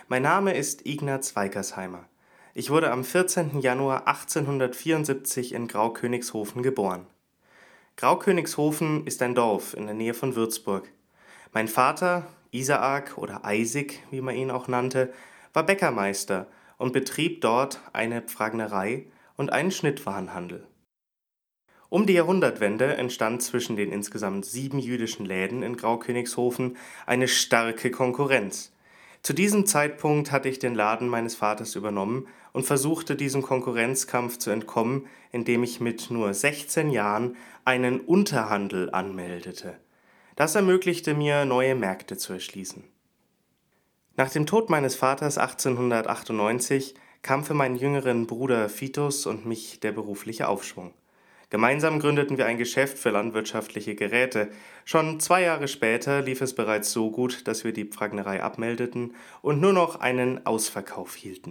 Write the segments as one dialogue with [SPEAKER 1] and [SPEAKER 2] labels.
[SPEAKER 1] Mein Name ist Ignaz Weickersheimer. Ich wurde am 14. Januar 1874 in Graukönigshofen geboren. Graukönigshofen ist ein Dorf in der Nähe von Würzburg. Mein Vater, Isaak oder Eisig, wie man ihn auch nannte, war Bäckermeister und betrieb dort eine Pfragnerei und einen Schnittwarenhandel. Um die Jahrhundertwende entstand zwischen den insgesamt 7 jüdischen Läden in Graukönigshofen eine starke Konkurrenz. Zu diesem Zeitpunkt hatte ich den Laden meines Vaters übernommen und versuchte diesem Konkurrenzkampf zu entkommen, indem ich mit nur 16 Jahren einen Unterhandel anmeldete. Das ermöglichte mir, neue Märkte zu erschließen. Nach dem Tod meines Vaters 1898 kam für meinen jüngeren Bruder Vitus und mich der berufliche Aufschwung. Gemeinsam gründeten wir ein Geschäft für landwirtschaftliche Geräte. Schon 2 Jahre später lief es bereits so gut, dass wir die Pfragnerei abmeldeten und nur noch einen Ausverkauf hielten.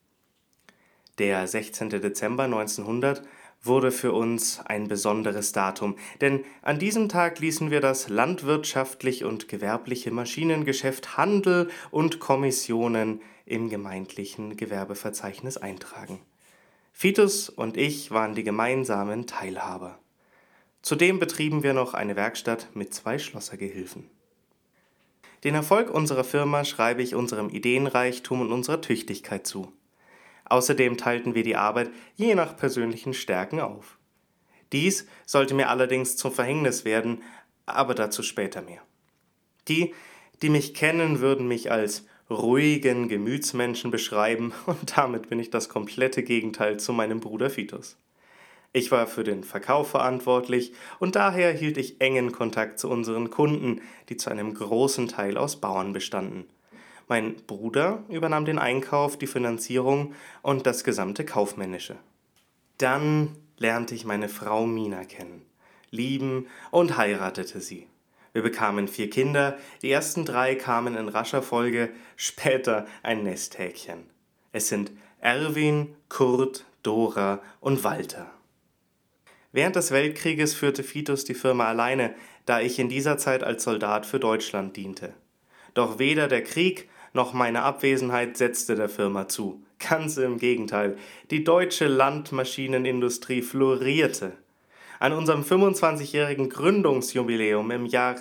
[SPEAKER 1] Der 16. Dezember 1900 wurde für uns ein besonderes Datum, denn an diesem Tag ließen wir das landwirtschaftlich und gewerbliche Maschinengeschäft Handel und Kommissionen im gemeindlichen Gewerbeverzeichnis eintragen. Vitus und ich waren die gemeinsamen Teilhaber. Zudem betrieben wir noch eine Werkstatt mit 2 Schlossergehilfen. Den Erfolg unserer Firma schreibe ich unserem Ideenreichtum und unserer Tüchtigkeit zu. Außerdem teilten wir die Arbeit je nach persönlichen Stärken auf. Dies sollte mir allerdings zum Verhängnis werden, aber dazu später mehr. Die mich kennen, würden mich als ruhigen Gemütsmenschen beschreiben und damit bin ich das komplette Gegenteil zu meinem Bruder Vitus. Ich war für den Verkauf verantwortlich und daher hielt ich engen Kontakt zu unseren Kunden, die zu einem großen Teil aus Bauern bestanden. Mein Bruder übernahm den Einkauf, die Finanzierung und das gesamte Kaufmännische. Dann lernte ich meine Frau Mina kennen, lieben und heiratete sie. Wir bekamen 4 Kinder, die ersten 3 kamen in rascher Folge, später ein Nesthäkchen. Es sind Erwin, Kurt, Dora und Walter. Während des Weltkrieges führte Vitus die Firma alleine, da ich in dieser Zeit als Soldat für Deutschland diente. Doch weder der Krieg noch meine Abwesenheit setzte der Firma zu. Ganz im Gegenteil, die deutsche Landmaschinenindustrie florierte. An unserem 25-jährigen Gründungsjubiläum im Jahre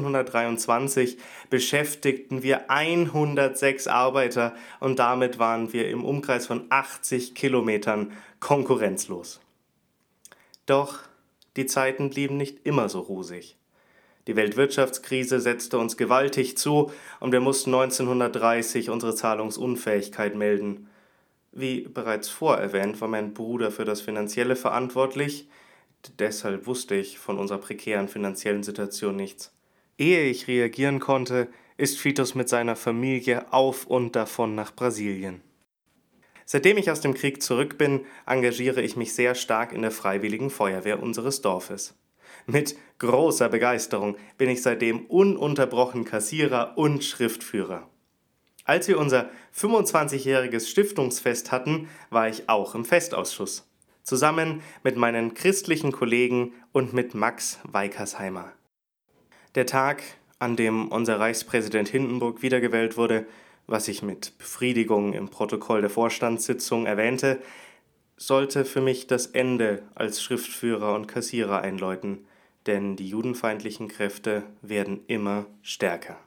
[SPEAKER 1] 1923 beschäftigten wir 106 Arbeiter und damit waren wir im Umkreis von 80 Kilometern konkurrenzlos. Doch die Zeiten blieben nicht immer so rosig. Die Weltwirtschaftskrise setzte uns gewaltig zu und wir mussten 1930 unsere Zahlungsunfähigkeit melden. Wie bereits vorerwähnt, war mein Bruder für das Finanzielle verantwortlich. Deshalb wusste ich von unserer prekären finanziellen Situation nichts. Ehe ich reagieren konnte, ist Vitus mit seiner Familie auf und davon nach Brasilien. Seitdem ich aus dem Krieg zurück bin, engagiere ich mich sehr stark in der Freiwilligen Feuerwehr unseres Dorfes. Mit großer Begeisterung bin ich seitdem ununterbrochen Kassierer und Schriftführer. Als wir unser 25-jähriges Stiftungsfest hatten, war ich auch im Festausschuss. Zusammen mit meinen christlichen Kollegen und mit Max Weickersheimer. Der Tag, an dem unser Reichspräsident Hindenburg wiedergewählt wurde, was ich mit Befriedigung im Protokoll der Vorstandssitzung erwähnte, sollte für mich das Ende als Schriftführer und Kassierer einläuten, denn die judenfeindlichen Kräfte werden immer stärker.